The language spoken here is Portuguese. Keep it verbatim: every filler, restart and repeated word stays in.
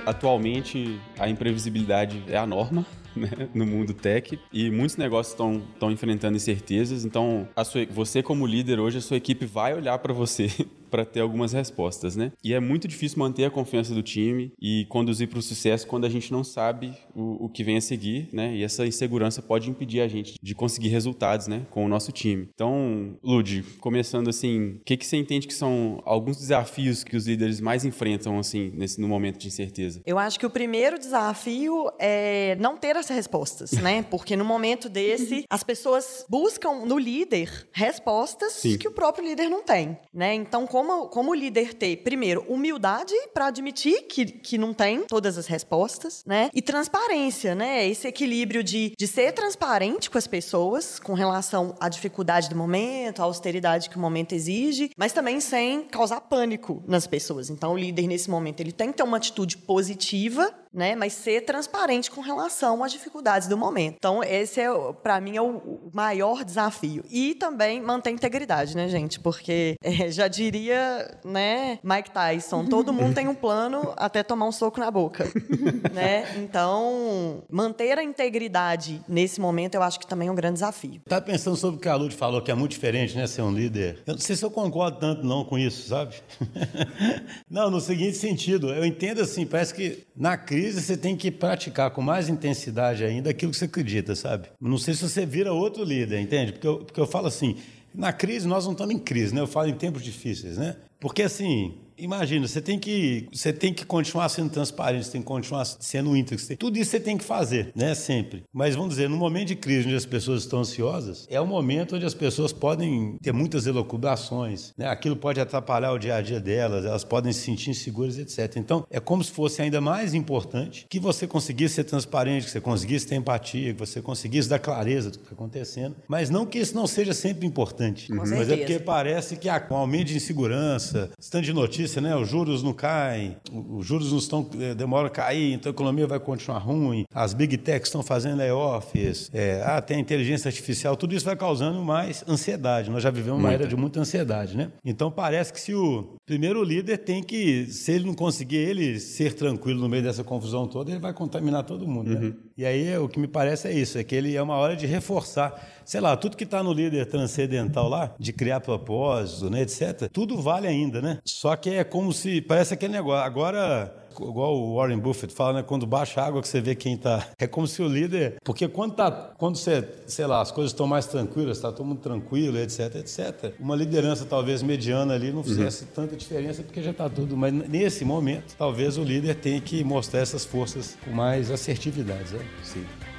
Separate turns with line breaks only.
atualmente a imprevisibilidade é a norma, né, no mundo tech, e muitos negócios estão enfrentando incertezas. Então, a sua, você como líder hoje, a sua equipe vai olhar para você para ter algumas respostas, né? E é muito difícil manter a confiança do time e conduzir para o sucesso quando a gente não sabe o, o que vem a seguir, né? E essa insegurança pode impedir a gente de conseguir resultados, né, com o nosso time. Então, Lud, começando assim, o que, que você entende que são alguns desafios que os líderes mais enfrentam, assim, nesse, no momento de incerteza?
Eu acho que o primeiro desafio é não ter as respostas, né? Porque no momento desse, as pessoas buscam no líder respostas Sim. que o próprio líder não tem, né? Então, como Como, como o líder ter, primeiro, humildade para admitir que, que não tem todas as respostas, né? E transparência, né? Esse equilíbrio de, de ser transparente com as pessoas com relação à dificuldade do momento, à austeridade que o momento exige, mas também sem causar pânico nas pessoas. Então, o líder, nesse momento, ele tem que ter uma atitude positiva, né? Mas ser transparente com relação às dificuldades do momento. Então, esse, é, para mim, é o maior desafio. E também manter a integridade, né, gente? Porque, é, já diria, né, Mike Tyson, todo mundo tem um plano até tomar um soco na boca, né? Então, manter a integridade nesse momento, eu acho que também é um grande desafio.
Tá pensando sobre o que a Lud falou, que é muito diferente, né, ser um líder. Eu não sei se eu concordo tanto não com isso, sabe? Não, no seguinte sentido, eu entendo assim, parece que na crise você tem que praticar com mais intensidade ainda aquilo que você acredita, sabe? Não sei se você vira outro líder, entende? Porque eu, porque eu falo assim, na crise, nós não estamos em crise, né? Eu falo em tempos difíceis, né? Porque, assim, imagina, você tem que, você tem que continuar sendo transparente, você tem que continuar sendo íntegro. Tudo isso você tem que fazer, né? Sempre. Mas, vamos dizer, no momento de crise, onde as pessoas estão ansiosas, é o momento onde as pessoas podem ter muitas elucubrações, né? Aquilo pode atrapalhar o dia a dia delas, elas podem se sentir inseguras, etcétera. Então, é como se fosse ainda mais importante que você conseguisse ser transparente, que você conseguisse ter empatia, que você conseguisse dar clareza do que está acontecendo. Mas não que isso não seja sempre importante.
Com
Mas
certeza.
é porque parece que com o aumento de insegurança, tanto de notícia, né? Os juros não caem, os juros não estão, demoram a cair, então a economia vai continuar ruim, as big techs estão fazendo layoffs, é, ah, tem a inteligência artificial, tudo isso vai causando mais ansiedade. Nós já vivemos uma era de muita ansiedade, né? Então parece que se o primeiro líder tem que, se ele não conseguir ele ser tranquilo no meio dessa confusão toda, ele vai contaminar todo mundo, né? Uhum. E aí o que me parece é isso, é que ele é uma hora de reforçar, sei lá, tudo que está no líder transcendental lá, de criar propósito, né, etcétera, tudo vale ainda, né? Só que é como se, parece aquele negócio, agora, igual o Warren Buffett fala, né, quando baixa a água que você vê quem tá, é como se o líder, porque quando tá, quando você, sei lá, as coisas estão mais tranquilas, tá todo mundo tranquilo, etc, etcétera, uma liderança talvez mediana ali não fizesse uhum. tanta diferença, porque já tá tudo, mas nesse momento, talvez o líder tenha que mostrar essas forças com mais assertividade, né?
Sim.